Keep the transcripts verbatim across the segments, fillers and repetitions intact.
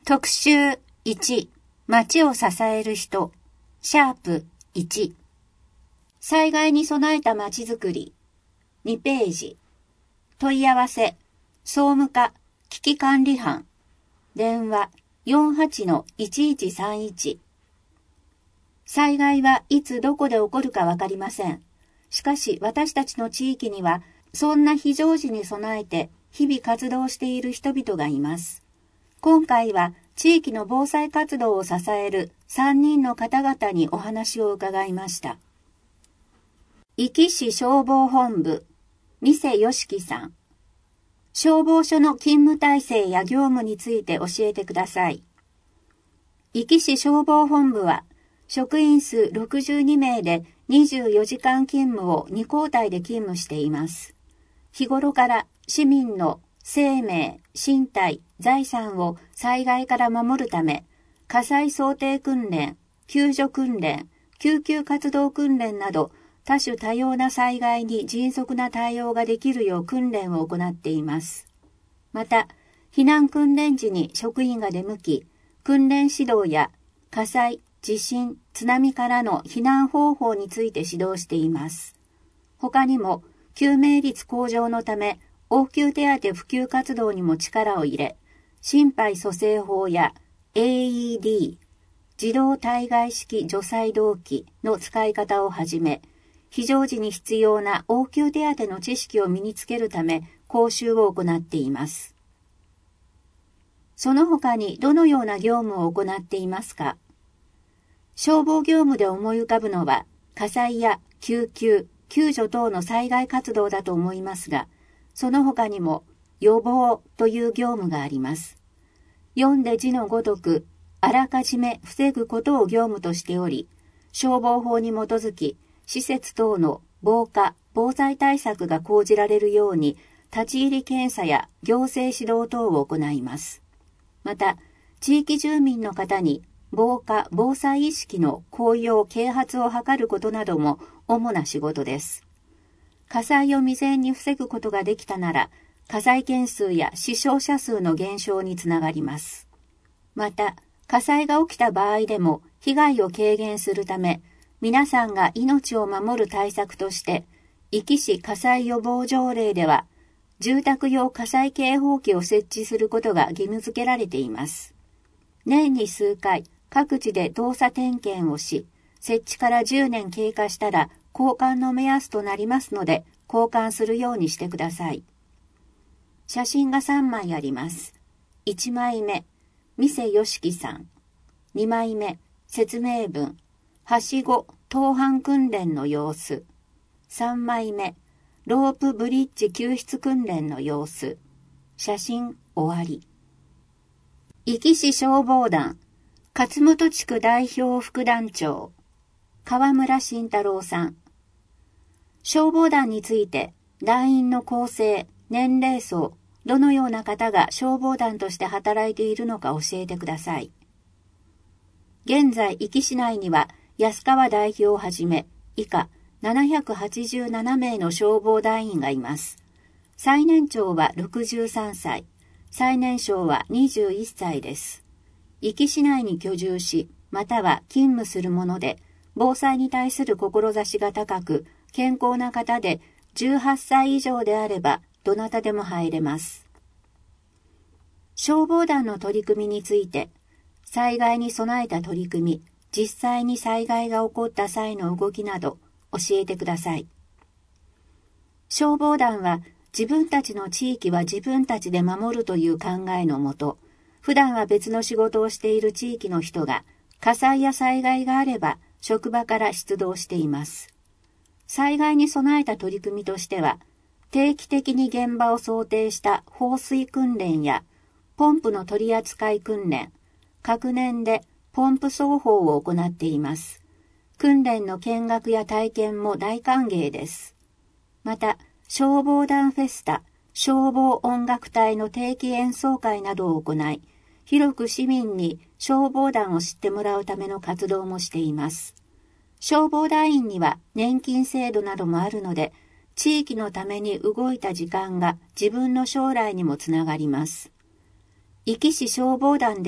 特集いち、町を支える人、シャープいち。災害に備えた町づくり、にページ。問い合わせ、総務課危機管理班、電話 よんはちのいちいちさんいち。災害はいつどこで起こるかわかりません。しかし私たちの地域には、そんな非常時に備えて日々活動している人々がいます。今回は地域の防災活動を支えるさんにんの方々にお話を伺いました。壱岐市消防本部、三瀬良樹さん。消防署の勤務体制や業務について教えてください。壱岐市消防本部は、職員数ろくじゅうにめいでにじゅうよじかん勤務をに交代で勤務しています。日頃から市民の生命、身体、財産を災害から守るため、火災想定訓練、救助訓練、救急活動訓練など多種多様な災害に迅速な対応ができるよう訓練を行っています。また、避難訓練時に職員が出向き、訓練指導や火災、地震、津波からの避難方法について指導しています。他にも、救命率向上のため、応急手当普及活動にも力を入れ、心肺蘇生法や エーイーディー、自動体外式除細動器の使い方をはじめ、非常時に必要な応急手当の知識を身につけるため、講習を行っています。その他にどのような業務を行っていますか？消防業務で思い浮かぶのは、火災や救急、救助等の災害活動だと思いますが、その他にも予防という業務があります。読んで字のごとく、あらかじめ防ぐことを業務としており、消防法に基づき、施設等の防火・防災対策が講じられるように、立ち入り検査や行政指導等を行います。また、地域住民の方に防火・防災意識の高揚・啓発を図ることなども主な仕事です。火災を未然に防ぐことができたなら、火災件数や死傷者数の減少につながります。また、火災が起きた場合でも被害を軽減するため、皆さんが命を守る対策として、壱岐市火災予防条例では、住宅用火災警報器を設置することが義務付けられています。年に数回、各地で動作点検をし、設置からじゅうねん経過したら交換の目安となりますので、交換するようにしてください。写真がさんまいあります。いちまいめ、三瀬良樹さん。にまいめ、説明文。はしご、登攀訓練の様子。さんまいめ、ロープブリッジ救出訓練の様子。写真終わり。壱岐市消防団、勝本地区代表副団長、川村慎太郎さん。消防団について、団員の構成、年齢層、どのような方が消防団として働いているのか教えてください。現在、壱岐市内には、安川代表をはじめ、以下ななひゃくはちじゅうななめいの消防団員がいます。最年長はろくじゅうさんさい、最年少はにじゅういっさいです。壱岐市内に居住し、または勤務するもので、防災に対する志が高く、健康な方でじゅうはっさい以上であれば、どなたでも入れます。消防団の取り組みについて、災害に備えた取り組み、実際に災害が起こった際の動きなど教えてください。消防団は自分たちの地域は自分たちで守るという考えのもと、普段は別の仕事をしている地域の人が火災や災害があれば職場から出動しています。災害に備えた取り組みとしては、定期的に現場を想定した放水訓練やポンプの取り扱い訓練、各年でポンプ奏法を行っています。訓練の見学や体験も大歓迎です。また、消防団フェスタ、消防音楽隊の定期演奏会などを行い、広く市民に消防団を知ってもらうための活動もしています。消防団員には年金制度などもあるので、地域のために動いた時間が自分の将来にもつながります。壱岐市消防団では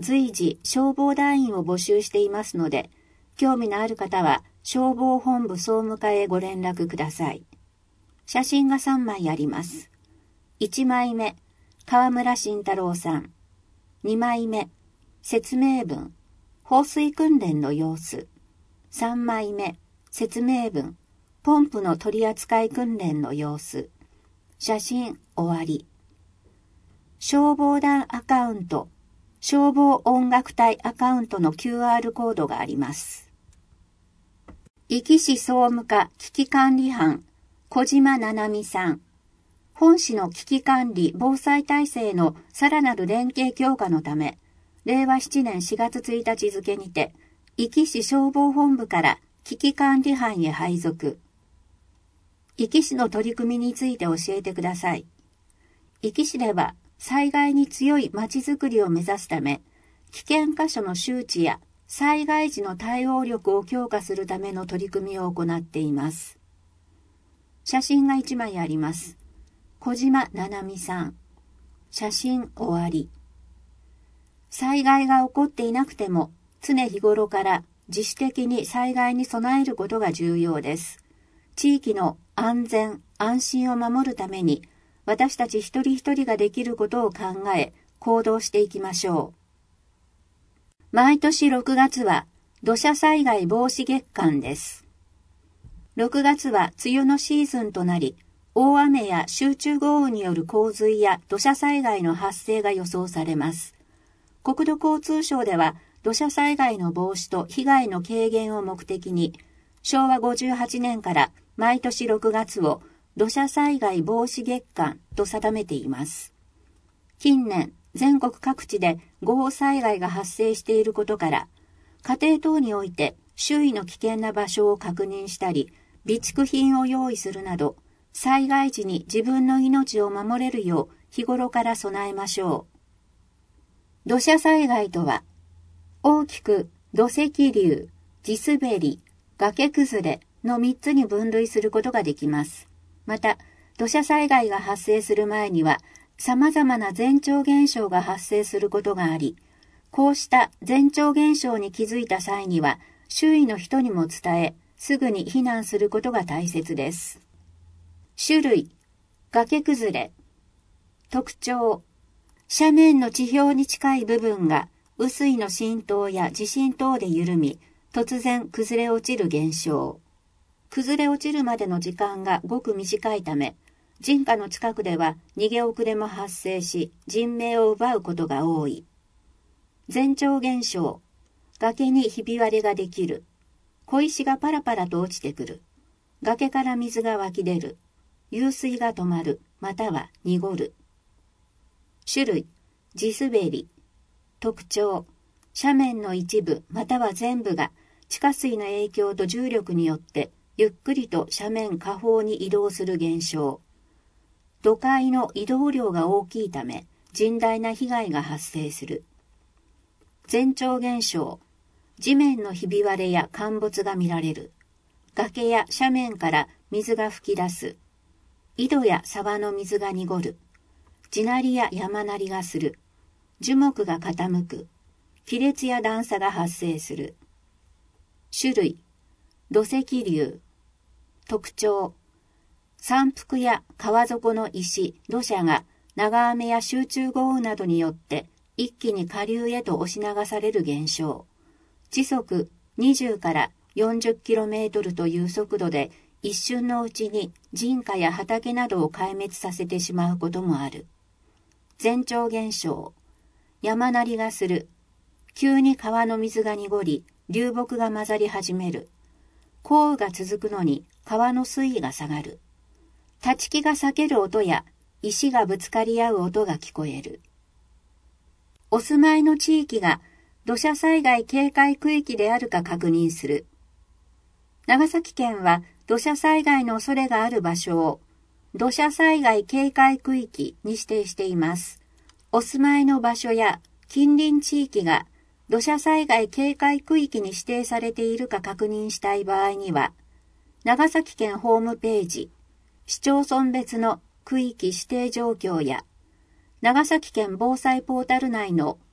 随時消防団員を募集していますので、興味のある方は消防本部総務課へご連絡ください。写真がさんまいあります。いちまいめ、川村慎太郎さん。にまいめ、説明文、放水訓練の様子。さんまいめ、説明文、ポンプの取り扱い訓練の様子。写真終わり。消防団アカウント、消防音楽隊アカウントの キューアール コードがあります。壱岐市総務課危機管理班、小島七海さん。本市の危機管理・防災体制のさらなる連携強化のため、れいわしちねんしがつついたち付にて、壱岐市消防本部から危機管理班へ配属。壱岐市の取り組みについて教えてください。壱岐市では災害に強いまちづくりを目指すため、危険箇所の周知や災害時の対応力を強化するための取り組みを行っています。写真がいちまいあります。小島七海さん。写真終わり。災害が起こっていなくても、常日頃から自主的に災害に備えることが重要です。地域の安全・安心を守るために、私たち一人一人ができることを考え、行動していきましょう。毎年ろくがつは土砂災害防止月間です。ろくがつは梅雨のシーズンとなり、大雨や集中豪雨による洪水や土砂災害の発生が予想されます。国土交通省では土砂災害の防止と被害の軽減を目的に、しょうわごじゅうはちねんから毎年ろくがつを土砂災害防止月間と定めています。近年、全国各地で豪雨災害が発生していることから、家庭等において周囲の危険な場所を確認したり、備蓄品を用意するなど、災害時に自分の命を守れるよう日頃から備えましょう。土砂災害とは、大きく土石流、地滑り、崖崩れのみっつに分類することができます。また、土砂災害が発生する前には、様々な前兆現象が発生することがあり、こうした前兆現象に気づいた際には、周囲の人にも伝え、すぐに避難することが大切です。種類、崖崩れ。特徴、斜面の地表に近い部分が雨水の浸透や地震等で緩み、突然崩れ落ちる現象。崩れ落ちるまでの時間がごく短いため、人家の近くでは逃げ遅れも発生し、人命を奪うことが多い。前兆現象、崖にひび割れができる。小石がパラパラと落ちてくる。崖から水が湧き出る。湧水が止まる、または濁る。種類、地滑り。特徴、斜面の一部または全部が地下水の影響と重力によってゆっくりと斜面下方に移動する現象。土塊の移動量が大きいため甚大な被害が発生する。前兆現象、地面のひび割れや陥没が見られる。崖や斜面から水が噴き出す。井戸や沢の水が濁る。地鳴りや山鳴りがする。樹木が傾く。亀裂や段差が発生する。種類、土石流。特徴、山腹や川底の石、土砂が長雨や集中豪雨などによって一気に下流へと押し流される現象。時速にじゅうからよんじゅっキロメートルという速度で一瞬のうちに人家や畑などを壊滅させてしまうこともある。前兆現象、山鳴りがする。急に川の水が濁り、流木が混ざり始める。降雨が続くのに川の水位が下がる。立ち木が裂ける音や石がぶつかり合う音が聞こえる。お住まいの地域が土砂災害警戒区域であるか確認する。長崎県は土砂災害の恐れがある場所を土砂災害警戒区域に指定しています。お住まいの場所や近隣地域が土砂災害警戒区域に指定されているか確認したい場合には、長崎県ホームページ、市町村別の区域指定状況や、長崎県防災ポータル内の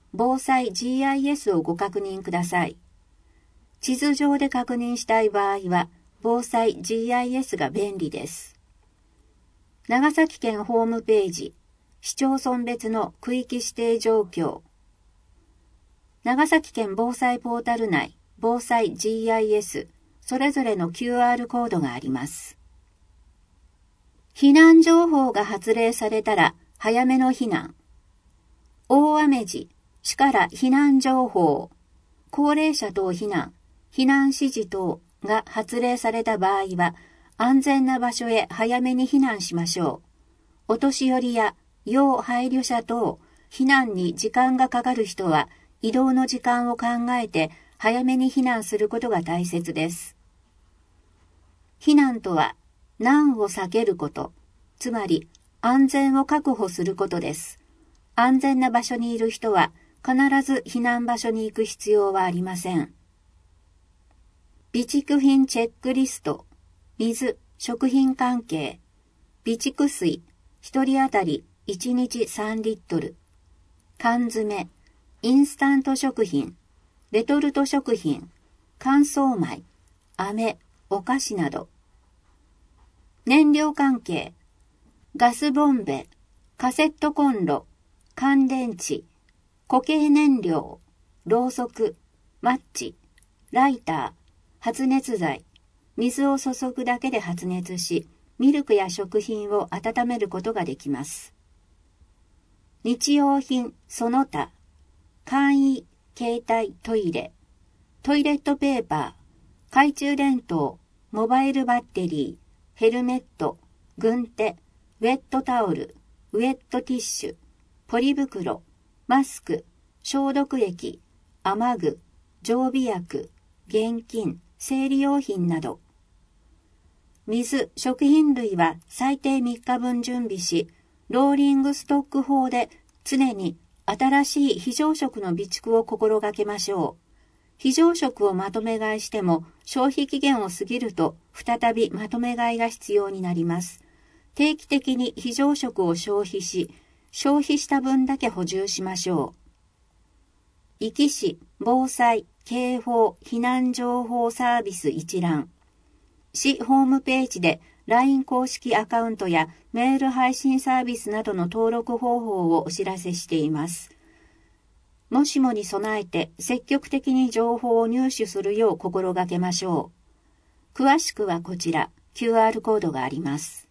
防災 ジーアイエス をご確認ください。地図上で確認したい場合は、防災 ジーアイエス が便利です。長崎県ホームページ、市町村別の区域指定状況。長崎県防災ポータル内、防災 ジーアイエス、それぞれの キューアール コードがあります。避難情報が発令されたら、早めの避難。大雨時、市から避難情報、高齢者等避難、避難指示等が発令された場合は、安全な場所へ早めに避難しましょう。お年寄りや要配慮者等、避難に時間がかかる人は、移動の時間を考えて早めに避難することが大切です。避難とは、難を避けること、つまり安全を確保することです。安全な場所にいる人は必ず避難場所に行く必要はありません。備蓄品チェックリスト、水、食品関係、備蓄水、一人当たりいちにちさんリットル、缶詰、インスタント食品、レトルト食品、乾燥米、飴、お菓子など。燃料関係、ガスボンベ、カセットコンロ、乾電池、固形燃料、ろうそく、マッチ、ライター、発熱剤、水を注ぐだけで発熱し、ミルクや食品を温めることができます。日用品、その他、簡易、携帯、トイレ、トイレットペーパー、懐中電灯、モバイルバッテリー、ヘルメット、軍手、ウェットタオル、ウェットティッシュ、ポリ袋、マスク、消毒液、雨具、常備薬、現金、生理用品など。水、食品類は最低みっかぶん準備し、ローリングストック法で常に新しい非常食の備蓄を心がけましょう。非常食をまとめ買いしても消費期限を過ぎると再びまとめ買いが必要になります。定期的に非常食を消費し、消費した分だけ補充しましょう。壱岐市防災警報避難情報サービス一覧。市ホームページで ライン 公式アカウントやメール配信サービスなどの登録方法をお知らせしています。もしもに備えて積極的に情報を入手するよう心がけましょう。詳しくはこちら キューアール コードがあります。